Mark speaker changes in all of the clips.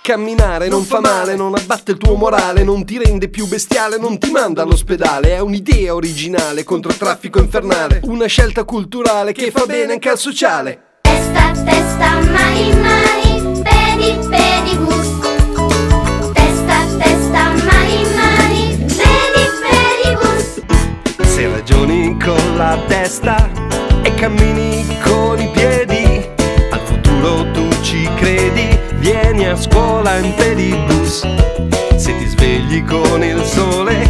Speaker 1: Camminare non fa male, non abbatte il tuo morale, non ti rende più bestiale, non ti manda all'ospedale. È un'idea originale contro il traffico infernale, una scelta culturale che fa bene anche al sociale.
Speaker 2: Testa, testa, mani, mani, pedi, pedibus. Testa, testa, mani, mani, pedi, pedibus.
Speaker 1: Se ragioni con la testa e cammini con i piedi, al futuro tu ci credi, vieni a scuola in pedibus. Se ti svegli con il sole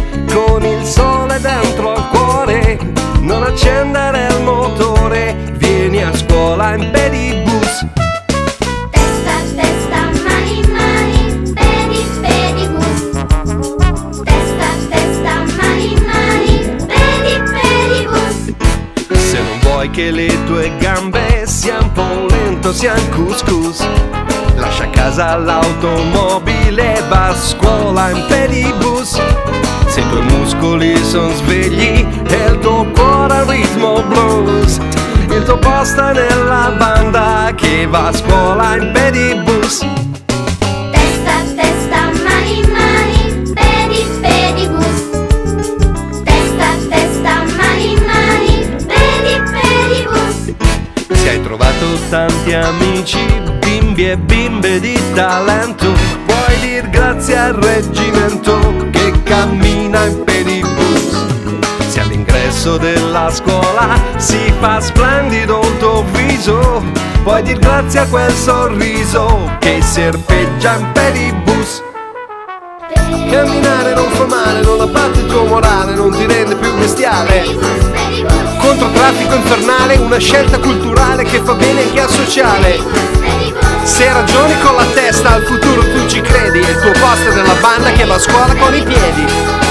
Speaker 1: dentro al cuore, non accendere il motore, vieni a scuola in pedibus.
Speaker 2: Testa, testa, mani, mani, pedi, pedibus. Testa, testa, mani, mani, pedi, pedibus.
Speaker 1: Se non vuoi che le tue gambe siano un po' lento, siano couscous, lascia a casa l'automobile e va a scuola in pedibus. Se i tuoi muscoli son svegli e il tuo cuore al ritmo blues, il tuo posto è nella banda che va a scuola in pedibus.
Speaker 2: Testa, testa, mani, mani, pedi, pedibus. Testa, testa, mani, mani, pedi, pedibus.
Speaker 1: Se hai trovato tanti amici, bimbi e bimbe di talento, puoi dir grazie al reggimento che cammina in pedibus. Se all'ingresso della scuola si fa splendido il tuo viso, puoi dir grazie a quel sorriso che serpeggia in pedibus. Camminare non fa male, non abbatte il tuo morale, non ti rende più bestiale.
Speaker 2: Pedibus, pedibus.
Speaker 1: Contro traffico infernale, una scelta culturale che fa bene anche al sociale. Se ragioni con la testa, al futuro tu ci credi, e il tuo posto è nella banda che va a scuola con i piedi.